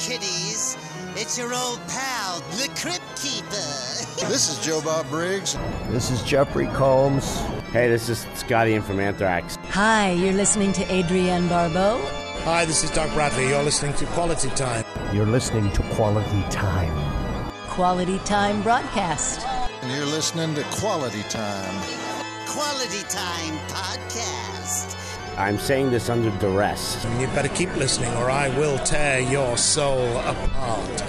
kiddies. It's your old pal, the Crypt Keeper. This is Joe Bob Briggs. This is Jeffrey Combs. Hey, this is Scotty in from Anthrax. Hi, you're listening to Adrienne Barbeau. Hi, this is Doug Bradley. You're listening to Quality Time. You're listening to Quality Time. Quality Time broadcast. And you're listening to Quality Time. Quality Time Podcast. I'm saying this under duress. You better keep listening or I will tear your soul apart.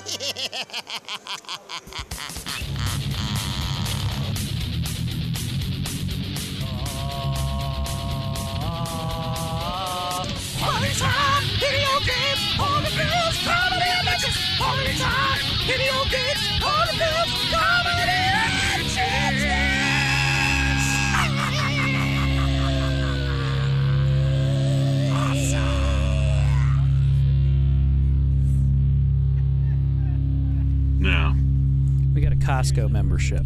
Quality Time, video games, all the bills, comedy and bitches. Quality Time, video games, all the bills, comedy and bitches. No. We got a Costco membership.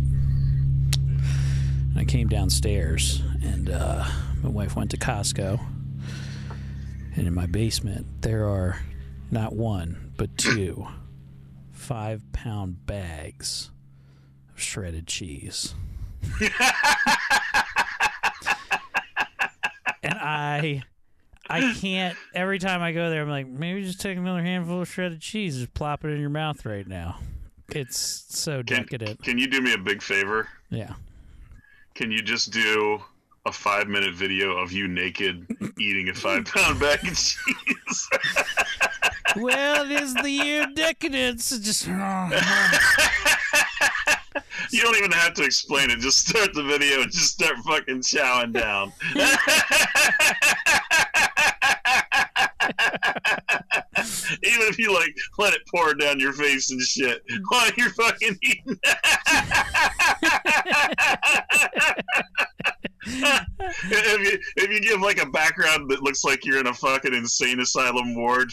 I came downstairs, and my wife went to Costco. And in my basement, there are not one, but two 5-pound bags of shredded cheese. And I can't, every time I go there, I'm like, maybe just take another handful of shredded cheese, just plop it in your mouth right now. It's so decadent. Can you do me a big favor? Yeah. Can you just do a 5-minute video of you naked eating a 5-pound bag of cheese? Well, it is the year of decadence. Just you don't even have to explain it. Just start the video and just start fucking chowing down. Even if you like let it pour down your face and shit while you're fucking eating. If you give like a background that looks like you're in a fucking insane asylum ward.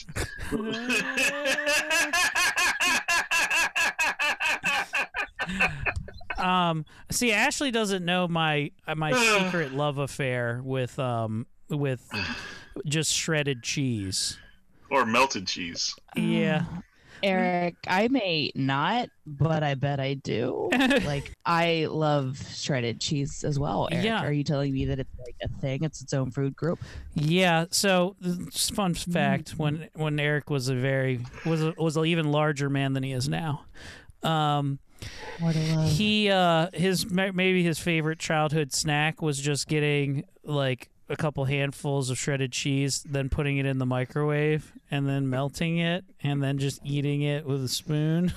See, Ashley doesn't know my secret love affair with just shredded cheese or melted cheese. Yeah. Eric, I may not, but I bet I do. Like, I love shredded cheese as well, Eric. Yeah. Are you telling me that it's like a thing? It's its own food group? Yeah. So, fun fact: when Eric was was an even larger man than he is now, what a love. he maybe his favorite childhood snack was just getting like a couple handfuls of shredded cheese, then putting it in the microwave, and then melting it, and then just eating it with a spoon.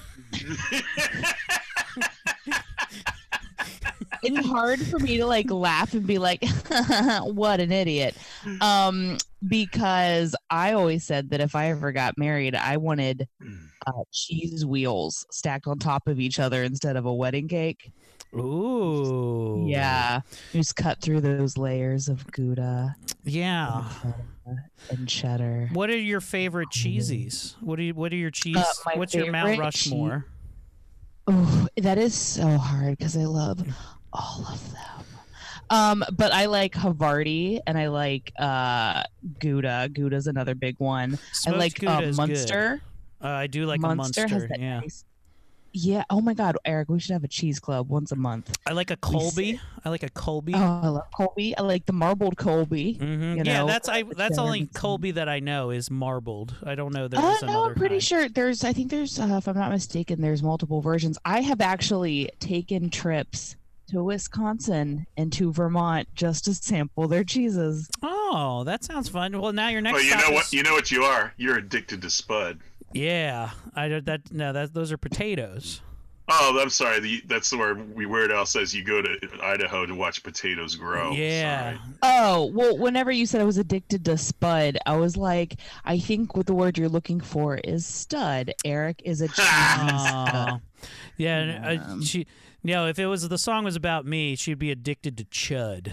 It's hard for me to like laugh and be like, what an idiot. Because I always said that if I ever got married, I wanted cheese wheels stacked on top of each other instead of a wedding cake. Ooh. Yeah. Just cut through those layers of Gouda. Yeah. And cheddar. What are your favorite cheesies? What are your cheese? What's your Mount Rushmore? Oh, that is so hard because I love all of them. But I like Havarti and I like Gouda. Gouda's another big one. Smoked I like Gouda is Munster. Good. I do like a Munster. Has that yeah. nice. Yeah. Oh my God, Eric, we should have a cheese club once a month. I like a Colby. I like a Colby. Oh, I love Colby. I like the marbled Colby. Mm-hmm. Yeah, that's only Colby that I know is marbled. I don't know there's another. No, I'm pretty kind. sure I think there's, if I'm not mistaken, there's multiple versions. I have actually taken trips to Wisconsin and to Vermont just to sample their cheeses. Oh, that sounds fun. Well, now your next. Well, you know what you are. You're addicted to Spud. Yeah, those are potatoes. Oh, I'm sorry. That's where Weird Al says you go to Idaho to watch potatoes grow. Yeah. Sorry. Oh, well, whenever you said I was addicted to Spud, I was like, I think what the word you're looking for is stud. Eric is a cheese stud. Yeah, if it was the song was about me, she'd be addicted to chud.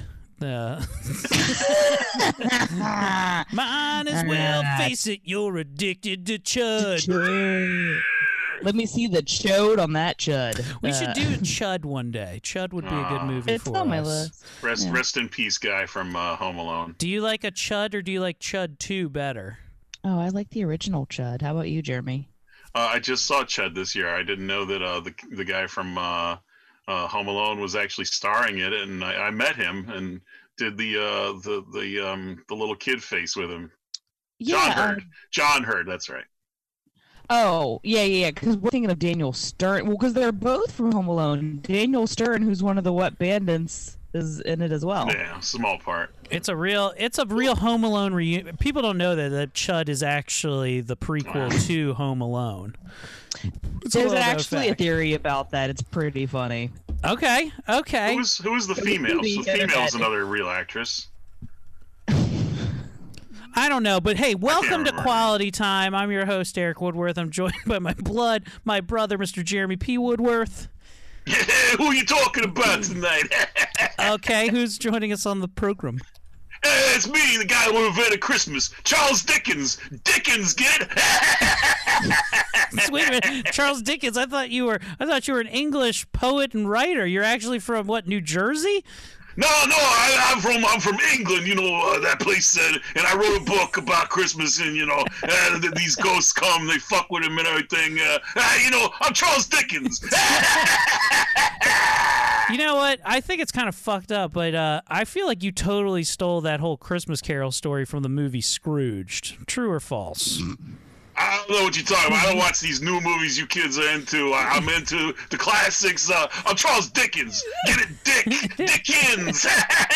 Might as well face it, you're addicted to chud. Let me see the chode on that chud. We should do Chud one day. Chud would be a good movie it's for on my us. list. Rest in peace, guy from Home Alone. Do you like a Chud or do you like Chud 2 better? Oh, I like the original Chud. How about you, Jeremy? I just saw Chud this year. I didn't know that the guy from Home Alone was actually starring in it, and I met him and did the little kid face with him. Yeah, John Hurd. That's right. Oh, yeah. Because we're thinking of Daniel Stern. Well, because they're both from Home Alone. Daniel Stern, who's one of the Wet Bandits, is in it as well. Yeah, small part. It's a real Home Alone reunion. People don't know that Chud is actually the prequel to Home Alone. There's actually a theory about that. It's pretty funny. Okay. Who was the female? The female is another real actress. I don't know, but hey, welcome to Quality Time. I'm your host, Eric Woodworth. I'm joined by my brother, Mr. Jeremy P. Woodworth. Yeah, who are you talking about tonight? Okay, who's joining us on the program? It's me, the guy who invented Christmas, Charles Dickens. Dickens, kid. Wait a minute, Charles Dickens. I thought you were an English poet and writer. You're actually from what, New Jersey? No, I'm from England, that place said, and I wrote a book about Christmas, and, these ghosts come, they fuck with him and everything. I'm Charles Dickens. You know what? I think it's kind of fucked up, but I feel like you totally stole that whole Christmas Carol story from the movie Scrooged. True or false? I don't know what you're talking about. I don't watch these new movies you kids are into. I'm into the classics. I'm Charles Dickens. Get it, Dickens.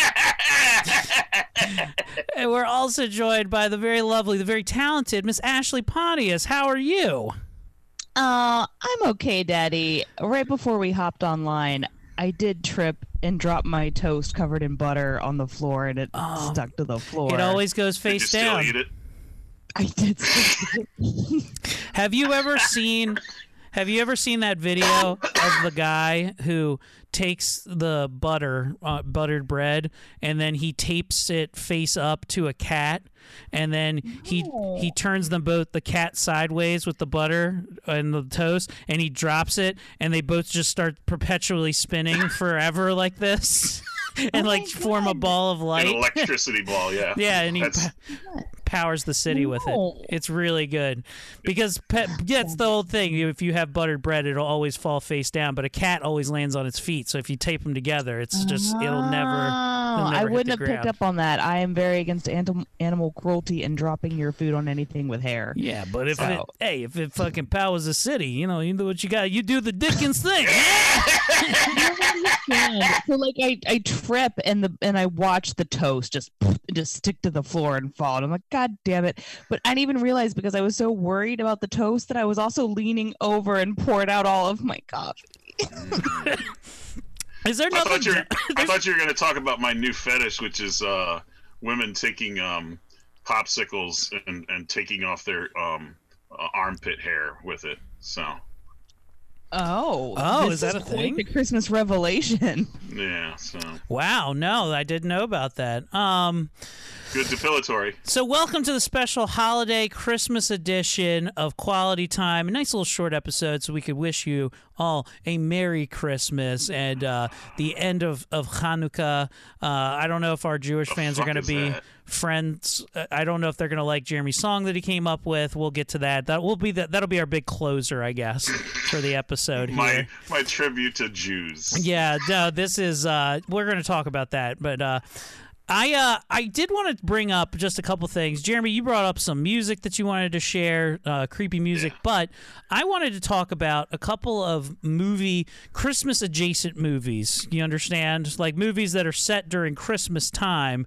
And we're also joined by the very lovely, the very talented Miss Ashley Pontius. How are you? I'm okay, Daddy. Right before we hopped online, I did trip and drop my toast covered in butter on the floor, and it stuck to the floor. It always goes face down. Did you still eat it? I did. Have you ever seen that video of the guy who takes the buttered bread, and then he tapes it face up to a cat, and then he turns them both, the cat sideways with the butter and the toast, and he drops it, and they both just start perpetually spinning forever like this, and form a ball of light. An electricity ball, yeah. Yeah, and he powers the city with it. It's really good because that's the whole thing. If you have buttered bread, it'll always fall face down, but a cat always lands on its feet. So if you tape them together, it's just it'll never I wouldn't have picked up on that. I am very against animal cruelty and dropping your food on anything with hair. Yeah, but if it fucking powers the city, you know what you got. You do the Dickens thing. So I trip and I watch the toast just stick to the floor and fall. And I'm like, God damn it. But I didn't even realize, because I was so worried about the toast, that I was also leaning over and poured out all of my coffee. Is there nothing? I thought you were going to talk about my new fetish, which is women taking popsicles and taking off their armpit hair with it. So. Oh, is that a thing? The Christmas revelation. Yeah. So. Wow, no, I didn't know about that. Good depilatory. So welcome to the special holiday Christmas edition of Quality Time. A nice little short episode so we could wish you all a Merry Christmas and the end of Hanukkah. I don't know if our Jewish fans are going to be friends. I don't know if they're going to like Jeremy's song that he came up with. We'll get to that. That'll be our big closer, I guess, for the episode here. My tribute to Jews. Yeah, no, this is we're going to talk about that, but I did want to bring up just a couple things. Jeremy, you brought up some music that you wanted to share, creepy music, but I wanted to talk about a couple of Christmas adjacent movies. You understand? Like movies that are set during Christmas time.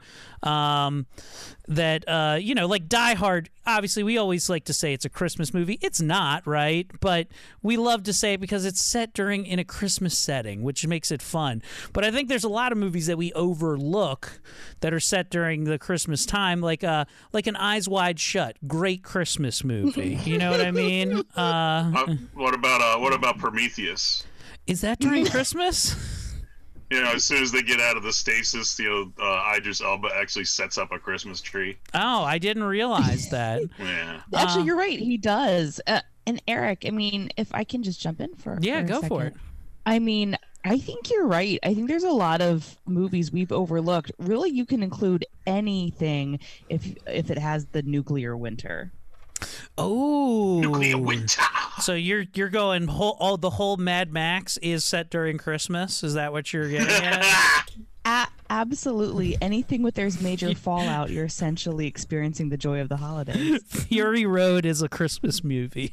That like Die Hard. Obviously, we always like to say it's a Christmas movie. It's not, right? But we love to say it because it's set in a Christmas setting, which makes it fun. But I think there's a lot of movies that we overlook that are set during the Christmas time, like an Eyes Wide Shut, great Christmas movie. You know what I mean? What about Prometheus? Is that during Christmas? As soon as they get out of the stasis, Idris Elba actually sets up a Christmas tree. Oh, I didn't realize that. Yeah. Actually, you're right. He does. And Eric, I mean, if I can just jump in for go for it. I mean, I think you're right. I think there's a lot of movies we've overlooked. Really, you can include anything if it has the nuclear winter. Oh, Nuclear winter. So you're going the whole Mad Max is set during Christmas? Is that what you're getting at? Absolutely. Anything with there's major fallout, you're essentially experiencing the joy of the holidays. Fury Road is a Christmas movie.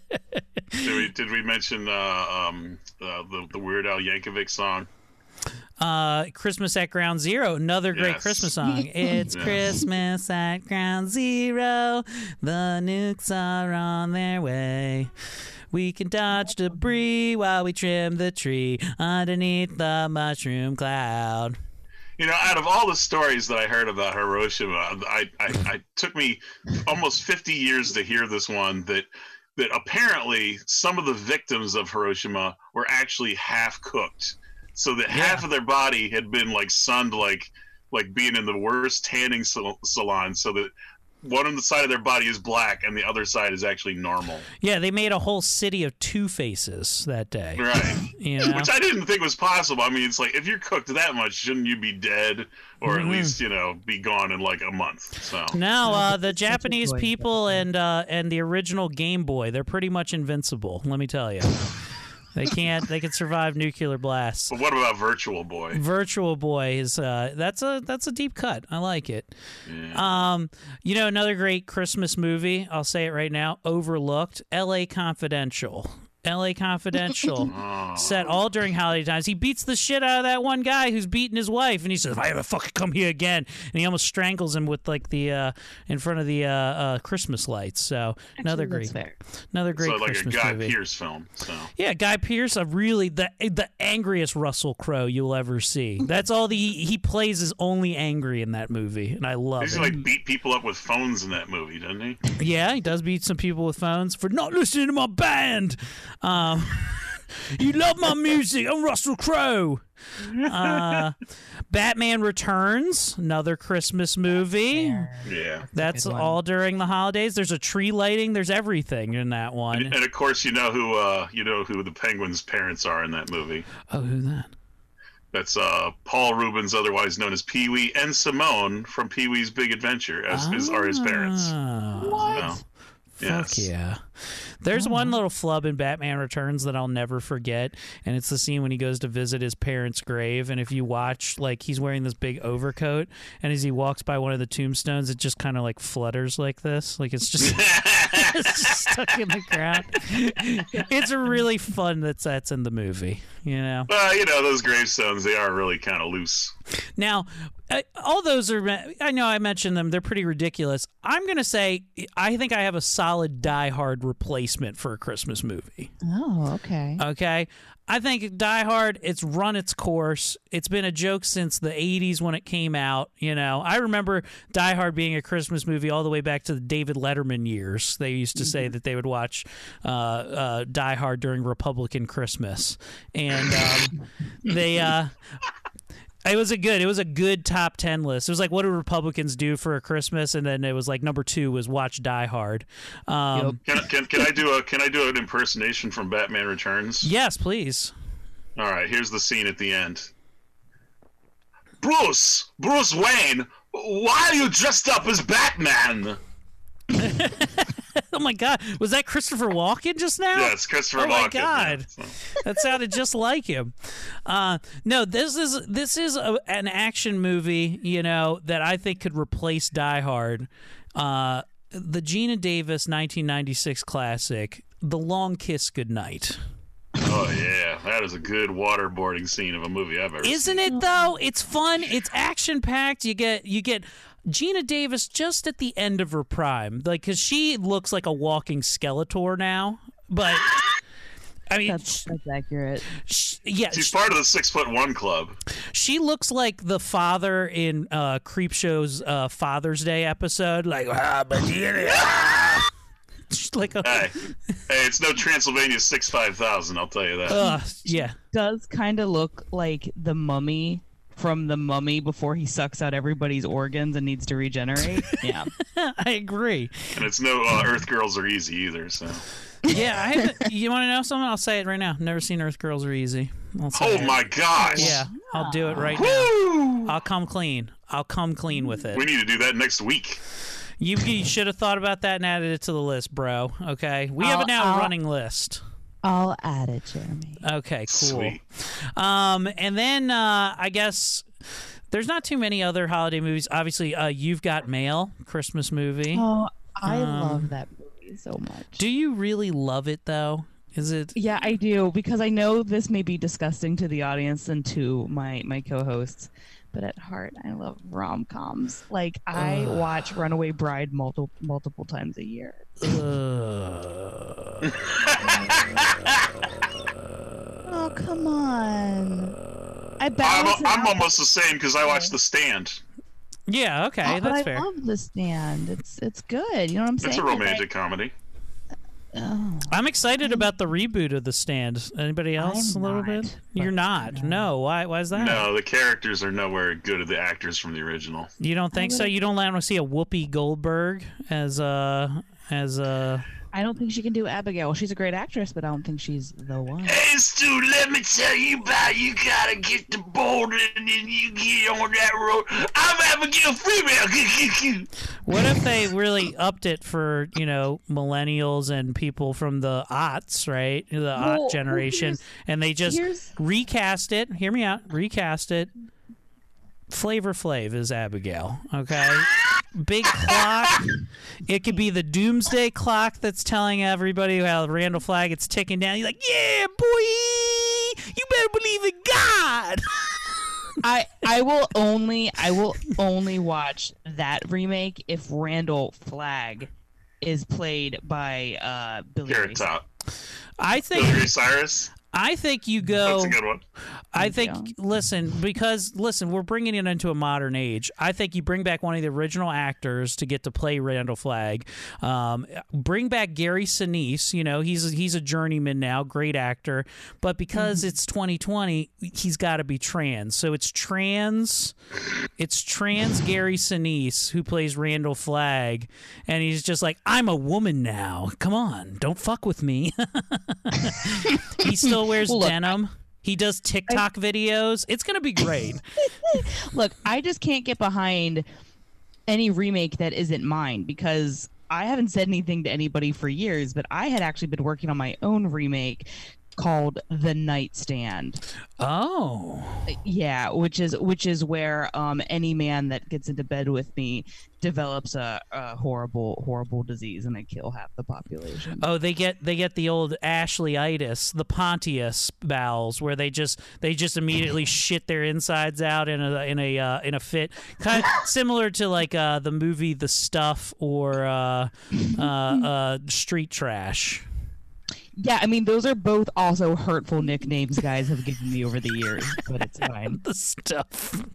Did we mention the Weird Al Yankovic song? Christmas at Ground Zero, another great Christmas song. It's Christmas at Ground Zero. The nukes are on their way. We can dodge debris while we trim the tree underneath the mushroom cloud. You know, out of all the stories that I heard about Hiroshima, I took me almost 50 years to hear this one that apparently some of the victims of Hiroshima were actually half cooked. So that half of their body had been like sunned, like being in the worst tanning salon, so that one on the side of their body is black and the other side is actually normal. Yeah, they made a whole city of Two-Faces that day. Right. You know? Which I didn't think was possible. I mean, it's like, if you're cooked that much, shouldn't you be dead or at least, be gone in like a month? So no, the Japanese people and the original Game Boy, they're pretty much invincible, let me tell you. They can survive nuclear blasts. But what about Virtual Boy? Virtual Boy is that's a deep cut. I like it. Yeah. Another great Christmas movie, I'll say it right now, overlooked, L.A. Confidential. L.A. Confidential, set all during holiday times. He beats the shit out of that one guy who's beating his wife, and he says, "If I ever fucking come here again," and he almost strangles him with like the in front of the Christmas lights. So another great So Christmas like a Guy movie. Pearce film. So Yeah, Guy Pearce, really the angriest Russell Crowe you'll ever see. That's all he plays is only angry in that movie, and I love He's it. like beat people up with phones in that movie, doesn't he? Yeah, he does beat some people with phones for not listening to my band. You love my music. I'm Russell Crowe. Batman Returns, another Christmas movie. Yeah. That's all during the holidays. There's a tree lighting. There's everything in that one. And of course, you know who the Penguin's parents are in that movie. Oh, who's that? That's Paul Rubens, otherwise known as Pee-wee, and Simone from Pee-wee's Big Adventure are his parents. What? So, Fuck yeah. There's one little flub in Batman Returns that I'll never forget, and it's the scene when he goes to visit his parents' grave, and if you watch, like, he's wearing this big overcoat, and as he walks by one of the tombstones, it just kind of, like, flutters like this. Like, it's just, it's just stuck in the ground. It's really fun that's in the movie, you know? Well, those gravestones, they are really kind of loose. Now, all those are, I know I mentioned them, they're pretty ridiculous. I'm going to say, I think I have a solid Die Hard replacement for a Christmas movie. Oh, okay. Okay. I think Die Hard, it's run its course. It's been a joke since the 80s when it came out. I remember Die Hard being a Christmas movie all the way back to the David Letterman years. They used to say that they would watch Die Hard during Republican Christmas. And it was a good top 10 list. It was like, what do Republicans do for a Christmas? And then it was like number 2 was watch Die Hard. Can I do an impersonation from Batman Returns? Yes, please. All right, here's the scene at the end. Bruce Wayne, why are you dressed up as Batman? Oh my God, was that Christopher Walken just now? Yes, Christopher Walken. Oh my God, yeah. That sounded just like him. No, this is an action movie, that I think could replace Die Hard. The Geena Davis 1996 classic, The Long Kiss Goodnight. Oh yeah, that is a good waterboarding scene of a movie I've ever seen. Isn't it though? It's fun. It's action packed. You get Geena Davis just at the end of her prime, because she looks like a walking Skeletor now. But I mean, that's accurate. She's part of the 6'1" club. She looks like the father in Creepshow's Father's Day episode, like like hey, it's no Transylvania 65000. I'll tell you that. Yeah, does kind of look like the Mummy from The Mummy before he sucks out everybody's organs and needs to regenerate. Yeah, I agree. And it's no Earth Girls Are Easy either. So yeah, you want to know something? I'll say it right now. Never seen Earth Girls Are Easy. My gosh! Yeah, I'll do it right now. I'll come clean. I'll come clean with it. We need to do that next week. You should have thought about that and added it to the list, bro. Okay, we have a running list. I'll add it, Jeremy. Okay, cool. Sweet. And then I guess there's not too many other holiday movies. Obviously, You've Got Mail, Christmas movie. Oh, I love that movie so much. Do you really love it though? Is it? Yeah, I do, because I know this may be disgusting to the audience and to my co-hosts, but at heart, I love rom-coms. Like, I watch Runaway Bride multiple times a year. Oh, come on. I'm almost the same because I watch The Stand. Yeah, okay, that's fair. I love The Stand. It's good. You know what I'm saying? It's a romantic comedy. Oh, I'm excited about the reboot of The Stand. Anybody else? I'm a little not, bit? You're not? No. Why is that? No, the characters are nowhere good as the actors from the original. You don't think so? You don't want to see a Whoopi Goldberg as I don't think she can do Abigail. She's a great actress, but I don't think she's the one. Hey, Stu, let me tell you about you gotta get the boulder and then you get on that road. I'm Abigail Female. What if they really upped it for, millennials and people from the aughts, right? The aught generation, and they just recast it. Hear me out. Recast it. Flavor Flav is Abigail, okay? Big clock. It could be the doomsday clock that's telling everybody how Randall Flaggett's ticking down. You're like, yeah, boy, you better believe in God. I will only watch that remake if Randall Flagg is played by Billy Carrot Ray Top. I think Billy Ray Cyrus. I think you go. That's a good one. I think, listen, we're bringing it into a modern age. I think you bring back one of the original actors to get to play Randall Flagg. Bring back Gary Sinise. He's a journeyman now, great actor. But because it's 2020, he's got to be trans. So it's trans Gary Sinise who plays Randall Flagg, and he's just like, I'm a woman now. Come on, don't fuck with me. He still wears denim. He does TikTok videos. It's going to be great. Look, I just can't get behind any remake that isn't mine, because I haven't said anything to anybody for years, but I had actually been working on my own remake called The Nightstand. Oh. Yeah, which is where any man that gets into bed with me develops a horrible disease and they kill half the population. Oh, they get the old Ashley-itis, the Pontius bowels, where they just immediately shit their insides out in a fit, kind of similar to like the movie The Stuff or Street Trash. Yeah, I mean, those are both also hurtful nicknames guys have given me over the years, but it's fine. The Stuff.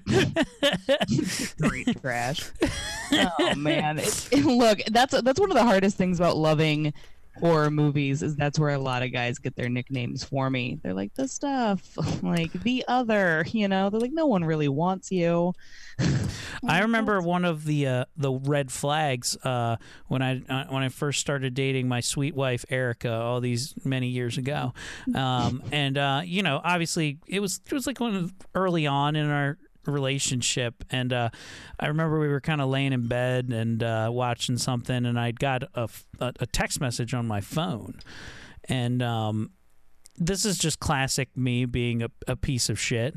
Great trash. Oh, man. Look, that's one of the hardest things about loving horror movies, is that's where a lot of guys get their nicknames for me. They're like, The Stuff, like The Other, they're like, no one really wants you. I remember one of the red flags when I first started dating my sweet wife Erica all these many years ago, and obviously it was like early on in our relationship, and I remember we were kind of laying in bed and watching something, and I'd got a text message on my phone, and this is just classic me being a piece of shit.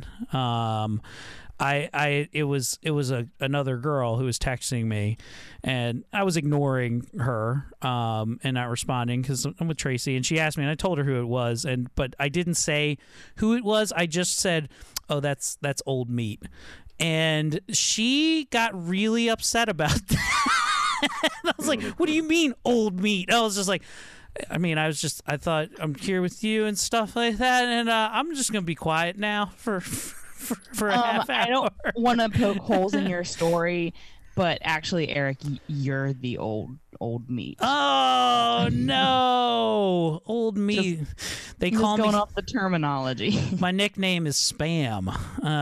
It was another girl who was texting me, and I was ignoring her and not responding because I'm with Tracy, and she asked me, and I told her who it was, but I didn't say who it was. I just said, "Oh, that's old meat," and she got really upset about that. I was like, "What do you mean old meat?" I was just like, I thought I'm here with you and stuff like that, and I'm just gonna be quiet now for a half hour. I don't want to poke holes in your story, but actually, Eric, you're the old meat. Oh no, old meat. They call me, going off the terminology. My nickname is Spam.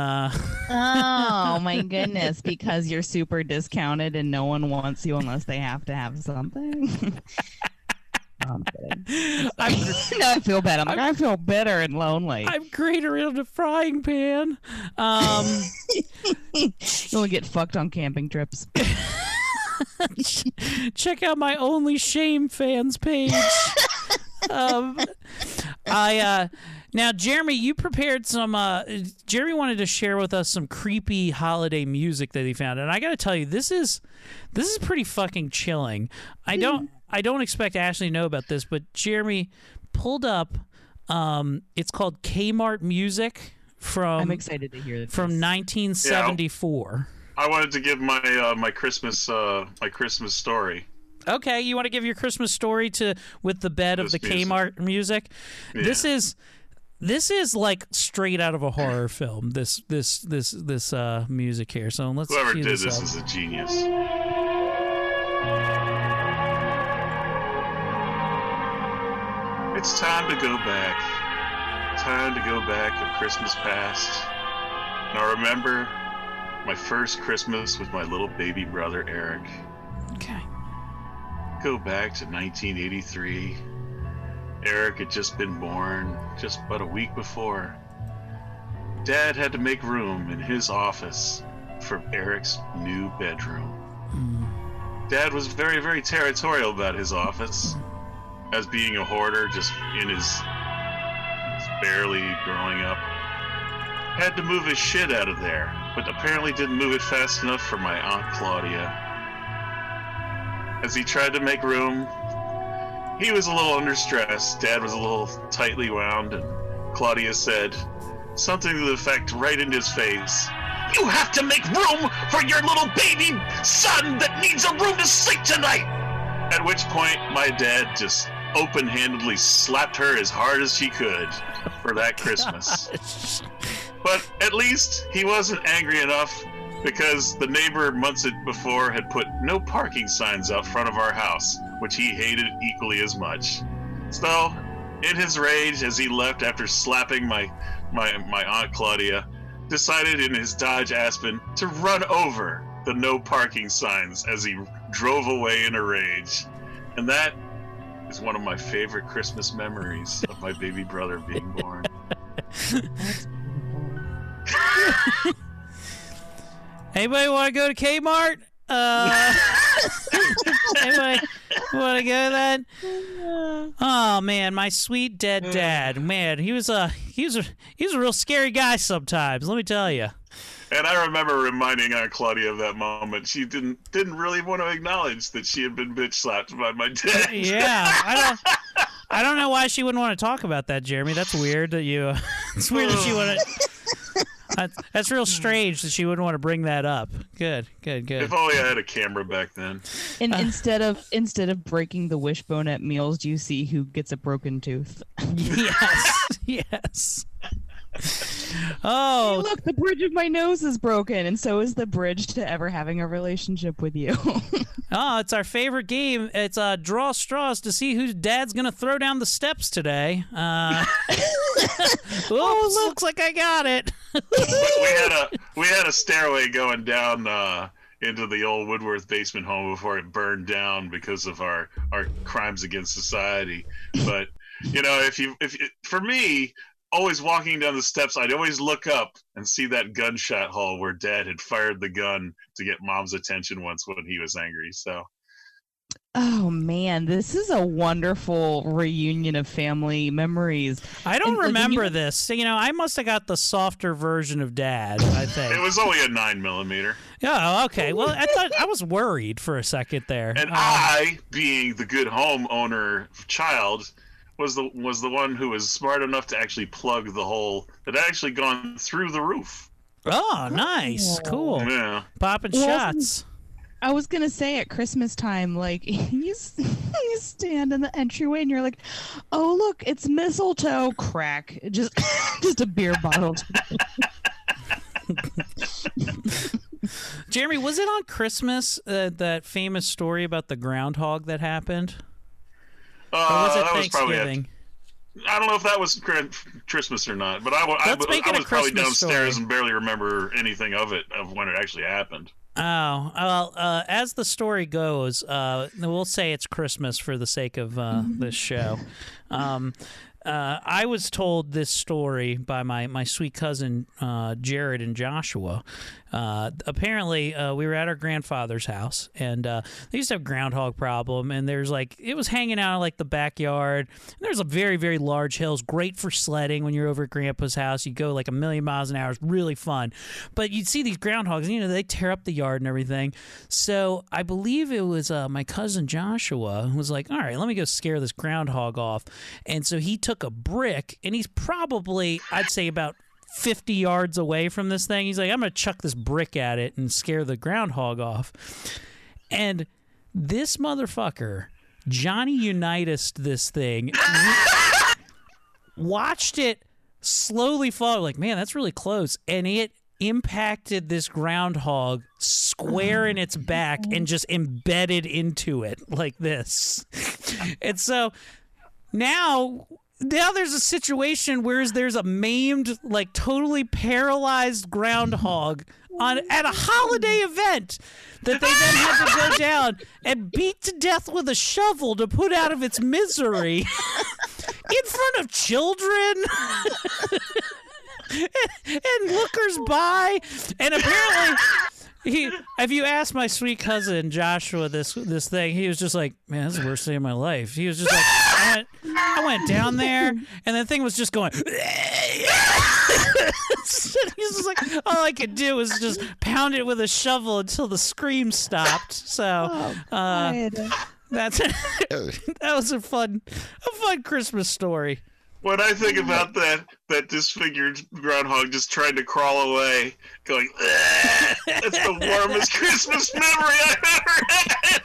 Oh my goodness, because you're super discounted and no one wants you unless they have to have something. No, I'm kidding. Now I feel bad. I feel bitter and lonely. I'm greater in the frying pan. You only get fucked on camping trips. Check out my Only Shame fans page. Now, Jeremy, you prepared some. Jeremy wanted to share with us some creepy holiday music that he found, and I got to tell you, this is pretty fucking chilling. I don't expect Ashley to know about this, but Jeremy pulled up. It's called Kmart Music from. I'm excited to hear this. From 1974. I wanted to give my my Christmas story. Okay, you want to give your Christmas story with the bed of the Kmart music? Yeah. This is like straight out of a horror film. This music here. So let's. Whoever did this is a genius. It's time to go back. Time to go back to Christmas past. Now remember, my first Christmas with my little baby brother Eric. Okay. Go back to 1983. Eric had just been born, just about a week before. Dad had to make room in his office for Eric's new bedroom. Dad was very, very territorial about his office, as being a hoarder just in his barely growing up. Had to move his shit out of there, but apparently didn't move it fast enough for my Aunt Claudia. As he tried to make room, he was a little under stress. Dad was a little tightly wound, and Claudia said something to the effect right in his face. You have to make room for your little baby son that needs a room to sleep tonight! At which point, my dad just open-handedly slapped her as hard as she could for that Christmas. But at least he wasn't angry enough, because the neighbor months before had put no parking signs out front of our house, which he hated equally as much. So, in his rage, as he left after slapping my Aunt Claudia, decided in his Dodge Aspen to run over the no parking signs as he drove away in a rage. And that is one of my favorite Christmas memories of my baby brother being born. Anybody want to go to Kmart? Anybody want to go to that? Oh man, my sweet dead dad. Man, he was a real scary guy sometimes. Let me tell you. And I remember reminding Aunt Claudia of that moment. She didn't really want to acknowledge that she had been bitch slapped by my dad. Yeah, I don't know why she wouldn't want to talk about that, Jeremy. That's weird that you. It's weird that she would. That's real strange that she wouldn't want to bring that up. Good. If only I had a camera back then. And instead of breaking the wishbone at meals, do you see who gets a broken tooth? Yes. Oh, hey, look, the bridge of my nose is broken, and so is the bridge to ever having a relationship with you. Oh, it's our favorite game. It's draw straws to see whose dad's gonna throw down the steps today. Oops, looks like I got it. we had a stairway going down into the old Woodworth basement home before it burned down because of our crimes against society. But you know, if for me, always walking down the steps, I'd always look up and see that gunshot hole where Dad had fired the gun to get Mom's attention once when he was angry. So, oh man, this is a wonderful reunion of family memories. I don't remember this. You know, I must have got the softer version of Dad, I think. It was only a 9mm. Yeah, okay. Well, I was worried for a second there. And I, being the good homeowner child, was the one who was smart enough to actually plug the hole that had actually gone through the roof. Oh, nice. Cool. Yeah. Popping shots. I was going to say at Christmas time, like, you stand in the entryway and you're like, oh, look, it's mistletoe. Crack. Just a beer bottle. Jeremy, was it on Christmas, that famous story about the groundhog that happened? Or was it Thanksgiving? I don't know if that was Christmas or not, but I was probably downstairs and barely remember anything of when it actually happened. Oh, well, as the story goes, we'll say it's Christmas for the sake of this show. I was told this story by my sweet cousin Jared and Joshua. Apparently, we were at our grandfather's house, and they used to have a groundhog problem. And there's it was hanging out in the backyard. And there's a very, very large hills, great for sledding when you're over at Grandpa's house. You go a million miles an hour. It's really fun. But you'd see these groundhogs, and, they tear up the yard and everything. So I believe it was my cousin Joshua who was like, all right, let me go scare this groundhog off. And so he took a brick, and he's probably, I'd say, about 50 yards away from this thing. He's like, I'm going to chuck this brick at it and scare the groundhog off. And this motherfucker, Johnny Unitas, this thing, watched it slowly fall. Man, that's really close. And it impacted this groundhog square in its back and just embedded into it like this. And so now there's a situation where there's a maimed, totally paralyzed groundhog at a holiday event that they then had to go down and beat to death with a shovel to put out of its misery in front of children and lookers by. And apparently, if you ask my sweet cousin Joshua this thing, he was just like, man, that's the worst day of my life. He was just like, I went down there, and the thing was just going. He's just like, all I could do was just pound it with a shovel until the scream stopped. So that was a fun Christmas story. When I think about that disfigured groundhog just trying to crawl away, going, that's the warmest Christmas memory I've ever had.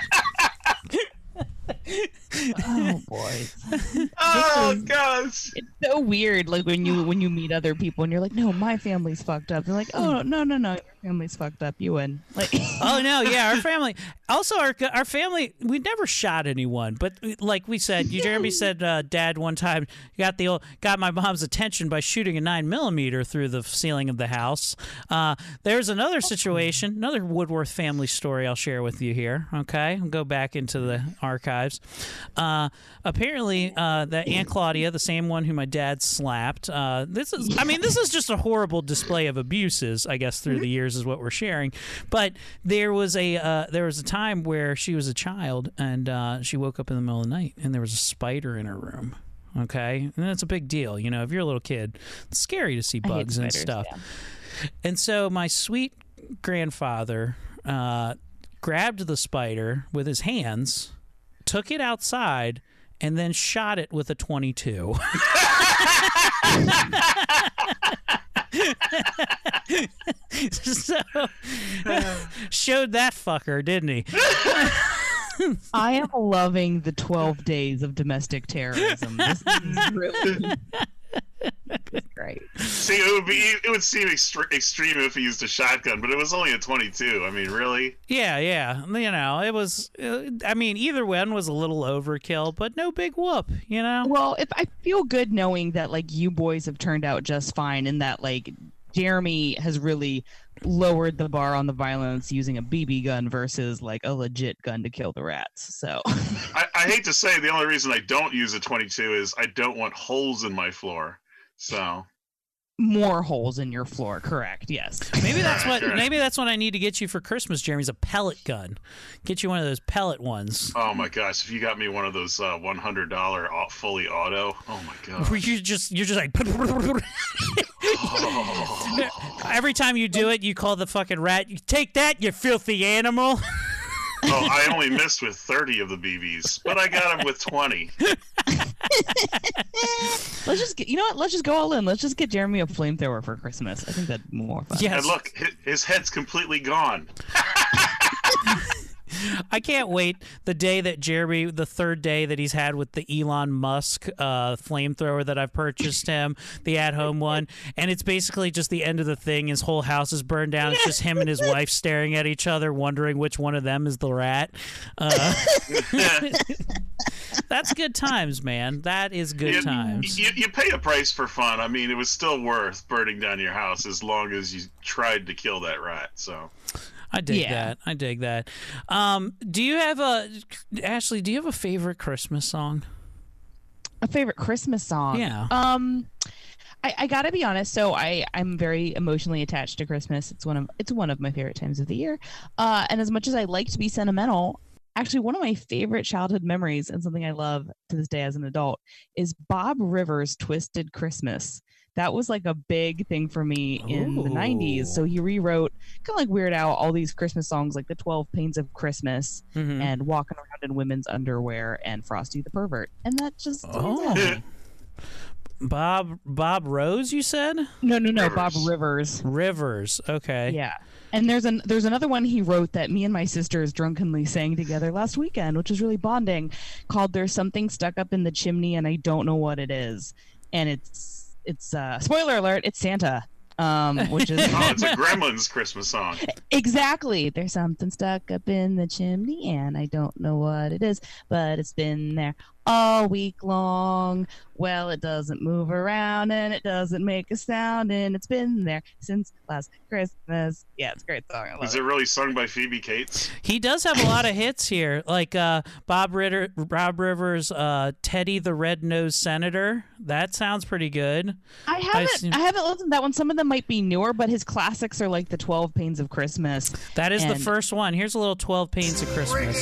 Oh boy! Oh gosh! It's so weird. When you meet other people and you're like, "No, my family's fucked up." They're like, "Oh no, your family's fucked up. You win." Oh no, yeah, our family. Also, our family. We never shot anyone, but like we said, Jeremy said, Dad one time got my mom's attention by shooting a 9mm through the ceiling of the house. There's another situation, another Woodworth family story I'll share with you here. Okay, I'll go back into the archives. Apparently, that Aunt Claudia, the same one who my dad slapped. This is just a horrible display of abuses, I guess, through the years is what we're sharing. But there was a time where she was a child and she woke up in the middle of the night and there was a spider in her room. Okay, and that's a big deal. If you're a little kid, it's scary to see bugs and stuff. Yeah. And so my sweet grandfather grabbed the spider with his hands, took it outside, and then shot it with a .22. So, showed that fucker, didn't he? I am loving the 12 days of domestic terrorism. This is really great. See, it would seem extreme if he used a shotgun, but it was only a .22. I mean, really? Yeah. It was. Either one was a little overkill, but no big whoop. Well, if I feel good knowing that you boys have turned out just fine, and that Jeremy has really lowered the bar on the violence using a BB gun versus a legit gun to kill the rats. So I hate to say, the only reason I don't use a .22 is I don't want holes in my floor. So more holes in your floor, correct? Yes. Maybe that's what I need to get you for Christmas, Jeremy's a pellet gun. Get you one of those pellet ones. Oh my gosh! If you got me one of those $100 fully auto, oh my god! You're just like. Every time you do it, you call the fucking rat. You take that, you filthy animal. Oh, I only missed with 30 of the BBs, but I got them with 20. Let's just go all in. Let's just get Jeremy a flamethrower for Christmas. I think that'd be more fun. Yes. And look, his head's completely gone. I can't wait the day that Jeremy, the third day that he's had with the Elon Musk flamethrower that I've purchased him, the at-home one, and it's basically just the end of the thing. His whole house is burned down. It's just him and his wife staring at each other, wondering which one of them is the rat. That's good times, man. That is good times. You pay a price for fun. I mean, it was still worth burning down your house as long as you tried to kill that rat. So. I dig that. Do you have Ashley, do you have a favorite Christmas song? A favorite Christmas song? Yeah. I gotta be honest. So I'm very emotionally attached to Christmas. It's one of my favorite times of the year. And as much as I like to be sentimental, actually one of my favorite childhood memories and something I love to this day as an adult is Bob Rivers' Twisted Christmas. That was like a big thing for me in the 90s. So he rewrote, kind of like Weird Al, all these Christmas songs like the 12 Pains of Christmas and Walking Around in Women's Underwear and Frosty the Pervert. And that just Bob Rose, you said? No, Bob Rivers. Rivers, okay. Yeah. And there's another one he wrote that me and my sisters drunkenly sang together last weekend, which was really bonding, called There's Something Stuck Up in the Chimney and I Don't Know What It Is. And it's spoiler alert, it's Santa. Which is it's a Gremlins Christmas song. Exactly. There's something stuck up in the chimney and I don't know what it is, but it's been there all week long. Well, it doesn't move around and it doesn't make a sound and it's been there since last Christmas. Yeah, it's a great song. Is it really sung by Phoebe Cates? He does have a lot of hits here, like Bob Rivers' Teddy the Red-Nosed Senator. That sounds pretty good. I haven't listened to that one. Some of them might be newer, but his classics are like the 12 Pains of Christmas. That is the first one. Here's a little 12 Pains of Christmas.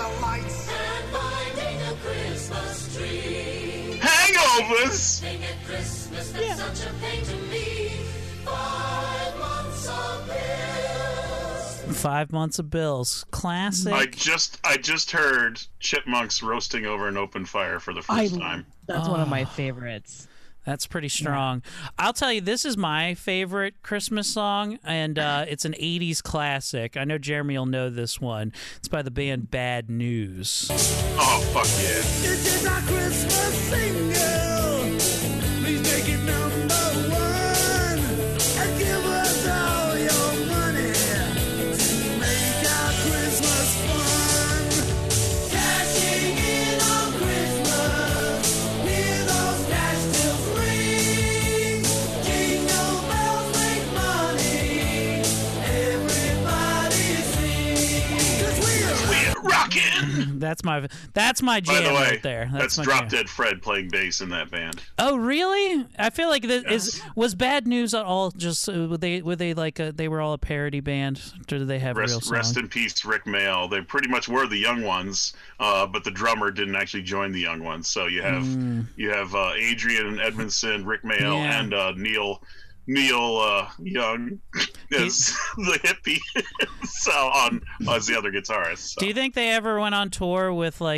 Hangovers! Yeah. Such a pain to me. 5 months of bills. 5 months of bills. Classic. I just heard Chipmunks roasting over an open fire for the first time. That's one of my favorites. That's pretty strong. Yeah. I'll tell you, this is my favorite Christmas song, and it's an 80s classic. I know Jeremy will know this one. It's by the band Bad News. Oh, fuck yeah. This is our Christmas single. Please make it number 1 and give us all your money to make our Christmas fun. Cashing in on Christmas. Hear those cash tills ring. Jingle bells make money. Everybody sing. 'Cause we're rockin'. That's my jam. By the way, right there. That's Drop Dead Fred playing bass in that band. Oh, really? I feel like was Bad News at all just were they like they were all a parody band, or did they have real songs? Rest in peace, Rick Mail. They pretty much were the young ones, but the drummer didn't actually join the young ones. So you have Adrian Edmondson, Rick Mail, and Neil Young is the hippie. So as the other guitarist. So. Do you think they ever went on tour with I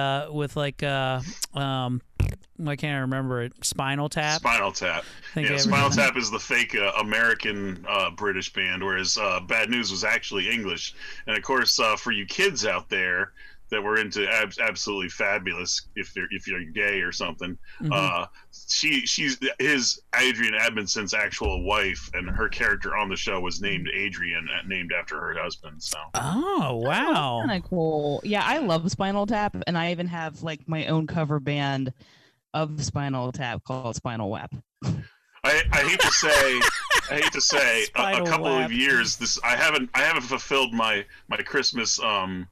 can't remember it. Spinal Tap. Spinal Tap. Yeah, Spinal Tap is the fake American British band, whereas Bad News was actually English. And of course, for you kids out there that were into Absolutely Fabulous, if you're gay or something, she's Adrian Edmondson's actual wife, and her character on the show was named Adrian, named after her husband. So. Oh wow, kind of cool. Yeah, I love Spinal Tap, and I even have like my own cover band of Spinal Tap called Spinal Wap. I hate to say, a couple of years. I haven't fulfilled my Christmas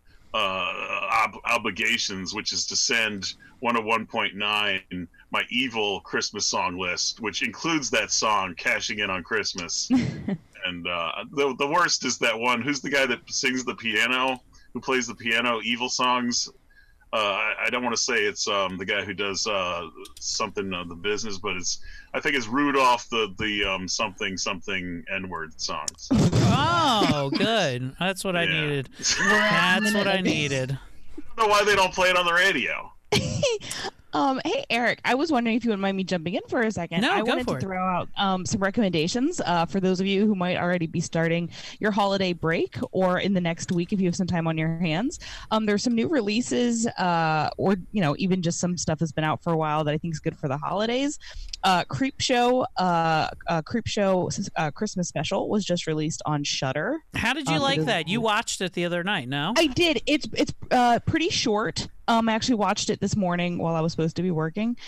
obligations, which is to send 101.9 my evil Christmas song list, which includes that song "Cashing In on Christmas." And the worst is that one. Who's the guy that sings the piano? Who plays the piano? Evil songs. I don't want to say it's the guy who does something the business, but I think it's Rudolph the something N-word songs. Oh, good. That's what I needed. That's what I needed. I don't know why they don't play it on the radio. Hey Eric, I was wondering if you wouldn't mind me jumping in for a second. No, I go wanted for to it. throw out some recommendations for those of you who might already be starting your holiday break or in the next week if you have some time on your hands. There's some new releases or even just some stuff that's been out for a while that I think is good for the holidays. Creepshow Christmas special was just released on Shudder. How did you like that? You watched it the other night, no? I did. It's pretty short. I actually watched it this morning while I was supposed to be working.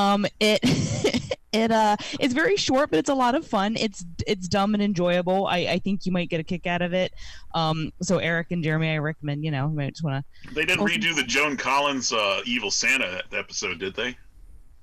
It's very short, but it's a lot of fun. It's dumb and enjoyable. I think you might get a kick out of it. So Eric and Jeremy, I recommend, you might just want to. They didn't redo the Joan Collins Evil Santa episode, did they?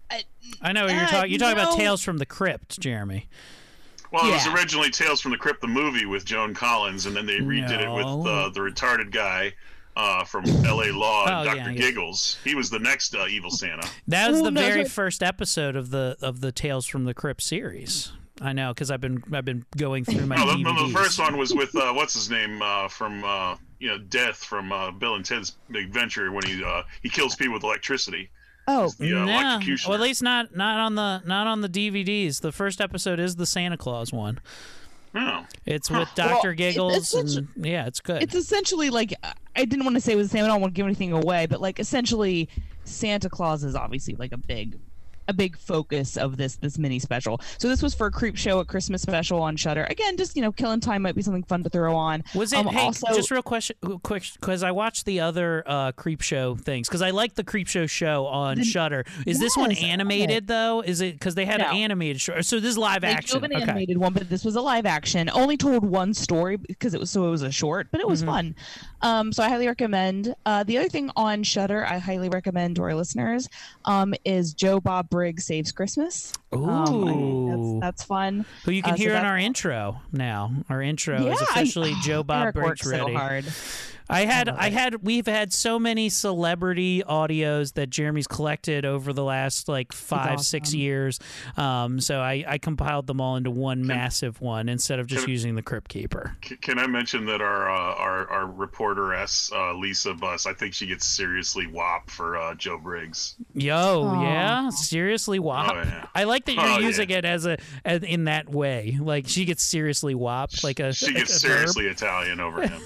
I know you're talking. You're talking about Tales from the Crypt, Jeremy. Well, it was originally Tales from the Crypt, the movie with Joan Collins, and then they redid it with the retarded guy from L.A. Law, Dr. Giggles. He was the next evil Santa. That was the very first episode of the Tales from the Crypt series. I know, because I've been going through my DVDs. The first one was with what's his name from Death from Bill and Ted's Big Adventure when he kills people with electricity. Oh, well, at least not on the DVDs. The first episode is the Santa Claus one. Oh. It's with Dr. Giggles, and it's good. It's essentially like, I didn't want to say it was the same. I don't want to give anything away, but like essentially, Santa Claus is obviously like a big focus of this mini special. So this was for a Creep Show, a Christmas special on Shudder. Again, just killing time might be something fun to throw on. Was it? Hey, also, just real quick, because I watched the other Creep Show things because I like the Creep Show on Shudder. Is this one animated though? Is it because they had an animated show? So this is live action. They do have an animated one, but this was a live action. Only told one story because it was a short, but it was fun. So I highly recommend. The other thing on Shudder I highly recommend to our listeners is Joe Bob Briggs Saves Christmas. Ooh, that's fun. Who you can hear in our intro now. Our intro is officially Joe Bob Eric Briggs works ready. So hard. We've had so many celebrity audios that Jeremy's collected over the last 5-6 years. So I compiled them all into one massive one instead of just using the Crypt Keeper. Can I mention that our reporter-ess, Lisa Buss, I think she gets seriously whopped for Joe Briggs. Yeah, seriously whopped. Oh, yeah. I like that you're using it as in that way. Like she gets seriously whopped, she gets seriously verb. Italian over him.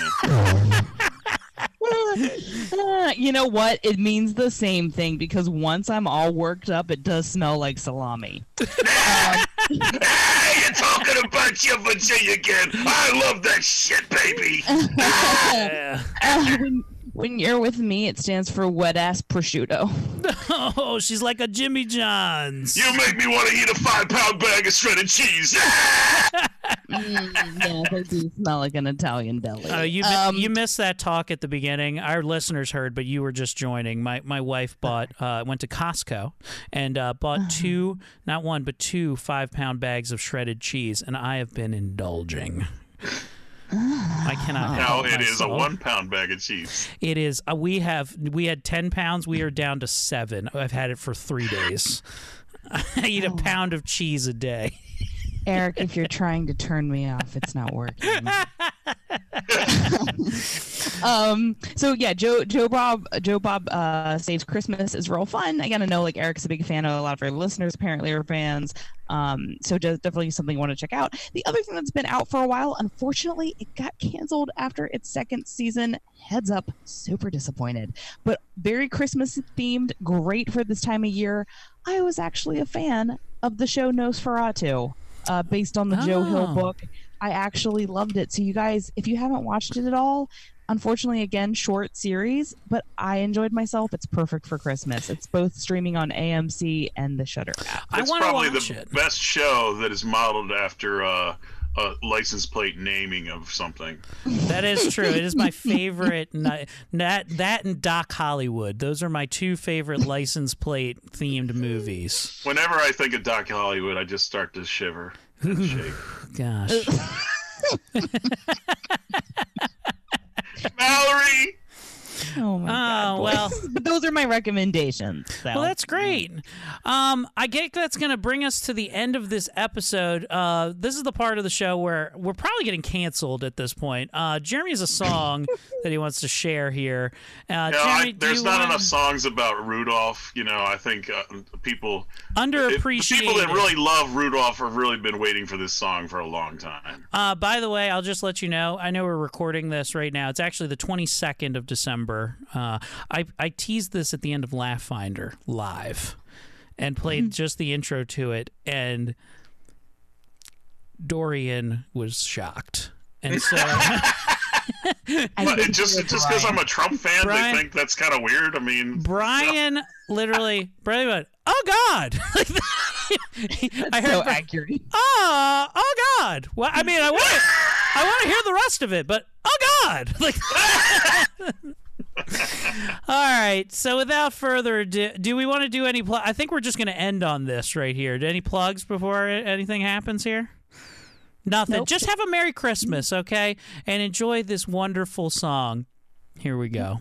You know what? It means the same thing because once I'm all worked up, it does smell like salami. Hey, you're talking about your vagina again. I love that shit, baby. When you're with me, it stands for wet ass prosciutto. Oh, she's like a Jimmy John's. You make me want to eat a 5-pound bag of shredded cheese. Yeah, they do smell like an Italian deli. You missed that talk at the beginning. Our listeners heard, but you were just joining. My wife went to Costco and bought two 5-pound bags of shredded cheese, and I have been indulging. I cannot. Now it myself. is a 1-pound bag of cheese. It is. We had 10 pounds. We are down to 7. I've had it for 3 days. I eat a pound of cheese a day. Eric, if you're trying to turn me off, it's not working. So yeah, Joe Bob Saves Christmas is real fun. Again, I know Eric's a big fan of a lot of our listeners apparently are fans. So definitely something you want to check out. The other thing that's been out for a while, unfortunately, it got canceled after its second season. Heads up, super disappointed. But very Christmas themed, great for this time of year. I was actually a fan of the show Nosferatu. Based on the Joe Hill book. I actually loved it. So you guys, if you haven't watched it at all, unfortunately, again, short series, but I enjoyed myself. It's perfect for Christmas. It's both streaming on AMC and the Shudder app. It's probably the best show that is modeled after a license plate naming of something. That is true. It is my favorite. That and Doc Hollywood. Those are my two favorite license plate themed movies. Whenever I think of Doc Hollywood, I just start to shiver and shake. Gosh. Mallory! Oh my God! Well, those are my recommendations. So. Well, that's great. I get that's going to bring us to the end of this episode. This is the part of the show where we're probably getting canceled at this point. Jeremy has a song that he wants to share here. Jeremy, there's not enough songs about Rudolph. I think people underappreciated. People that really love Rudolph have really been waiting for this song for a long time. By the way, I'll just let you know. I know we're recording this right now. It's actually the 22nd of December. I teased this at the end of Laugh Finder live and played just the intro to it, and Dorian was shocked. And so just because I'm a Trump fan, they think that's kind of weird. I mean, Brian literally went, "Oh God!" I heard so accurate. Oh God! Well, I mean, I want to hear the rest of it, but oh God! All right. So without further ado, do we want to do any I think we're just going to end on this right here. Any plugs before anything happens here? Nothing. Nope. Just have a Merry Christmas, okay? And enjoy this wonderful song. Here we go.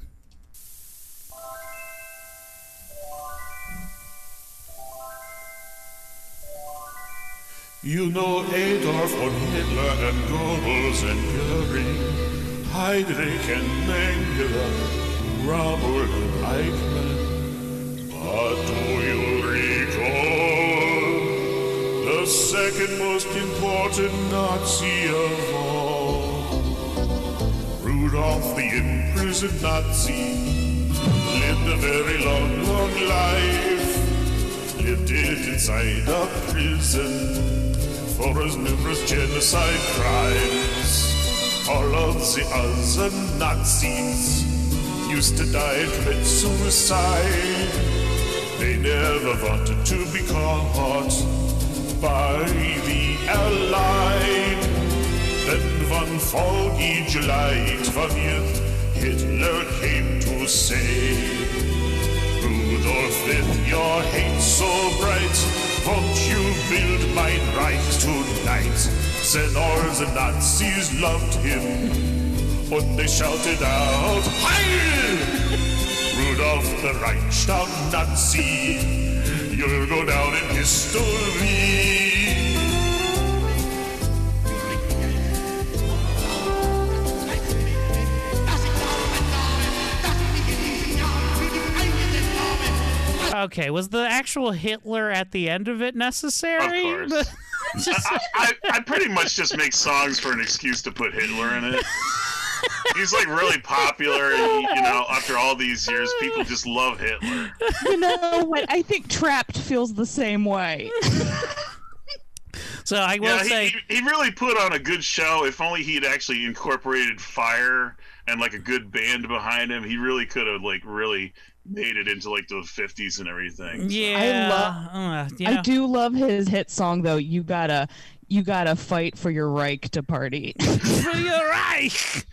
You know Adolf und Hitler and Goebbels and Goering, Heydrich and Mengele, Rommel and Eichmann. But do you recall the second most important Nazi of all? Rudolph the imprisoned Nazi lived a very long, long life. Lived it inside a prison for his numerous genocide crimes. All of the other Nazis used to die and commit suicide. They never wanted to be caught by the Allied. Then one foggy July 20th, Hitler came to say, Rudolf, with your hate so bright, won't you build mein Reich tonight? Then all the Nazis loved him, and they shouted out, Heil! Rudolf the Reichstag Nazi, you'll go down in history. Okay, was the actual Hitler at the end of it necessary? Of course. I pretty much just make songs for an excuse to put Hitler in it. He's like really popular, and, you know, after all these years, people just love Hitler. You know what? I think Trapped feels the same way. So I will say he really put on a good show. If only he'd actually incorporated fire and like a good band behind him, he really could have like really made it into like the 50s and everything. Yeah, I do love his hit song though. You gotta fight for your Reich to party. For your Reich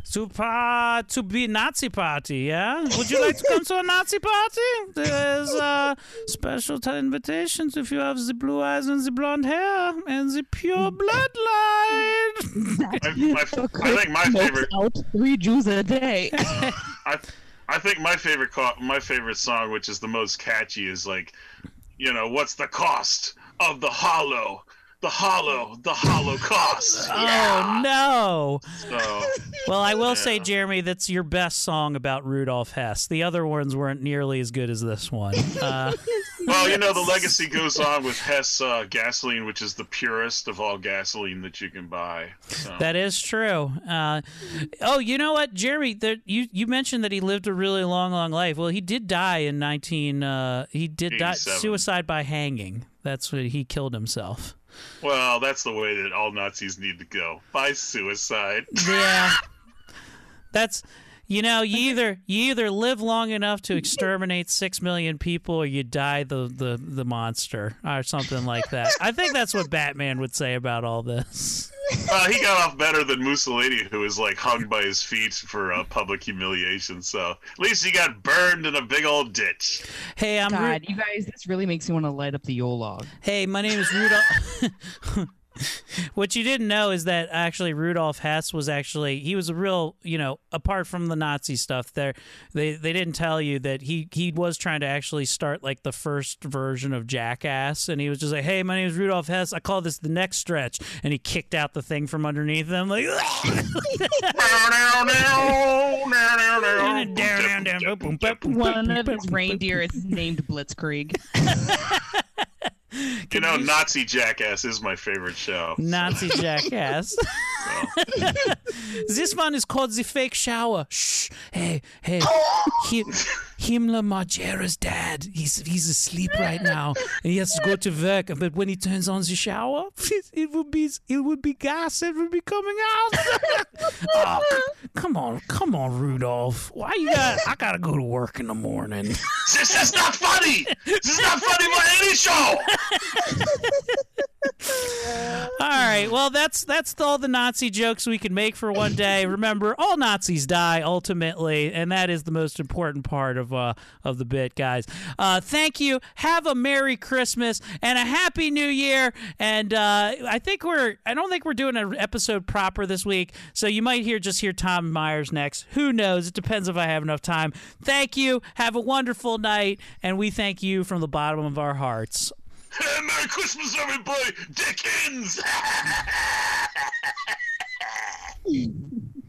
to be Nazi party, yeah? Would you like to come to a Nazi party? There's special invitations if you have the blue eyes and the blonde hair and the pure bloodline. I think my favorite out 3 Jews a day. I think my favorite song, which is the most catchy, is like, you know, what's the cost of the hollow? The Holocaust. Oh, no. So, well, I will say, Jeremy, that's your best song about Rudolf Hess. The other ones weren't nearly as good as this one. Well, you know, the legacy goes on with Hess gasoline, which is the purest of all gasoline that you can buy. So. That is true. Oh, you know what, Jeremy? You mentioned that he lived a really long, long life. Well, he did die in he did die suicide by hanging. That's what he killed himself. Well, that's the way that all Nazis need to go, by suicide. Yeah, that's you either live long enough to exterminate 6 million people, or you die the monster or something like that. I think that's what Batman would say about all this. He got off better than Mussolini, who was like hung by his feet for public humiliation. So at least he got burned in a big old ditch. Hey, God, you guys, this really makes me want to light up the Yule log. Hey, my name is Rudolph. What you didn't know is that actually Rudolf Hess was he was a real, apart from the Nazi stuff there, they didn't tell you that he was trying to actually start like the first version of Jackass, and he was just like, hey, my name is Rudolf Hess, I call this the next stretch, and he kicked out the thing from underneath them like one of his reindeer is named Blitzkrieg. You know, Nazi Jackass is my favorite show. Nazi Jackass. This one is called The Fake Shower. Shh. Hey. Himmler Margera's dad. He's asleep right now, and he has to go to work. But when he turns on the shower, it would be gas. It would be coming out. Oh, come on, Rudolph. Why you got? I gotta go to work in the morning. This is not funny. This is not funny for any show. All right. Well, that's all the Nazi jokes we can make for one day. Remember, all Nazis die ultimately, and that is the most important part of the bit, guys. Thank you. Have a Merry Christmas and a Happy New Year. And I don't think we're doing an episode proper this week, so you might hear Tom Myers next. Who knows? It depends if I have enough time. Thank you. Have a wonderful night, and we thank you from the bottom of our hearts. Merry Christmas, everybody! Dickens!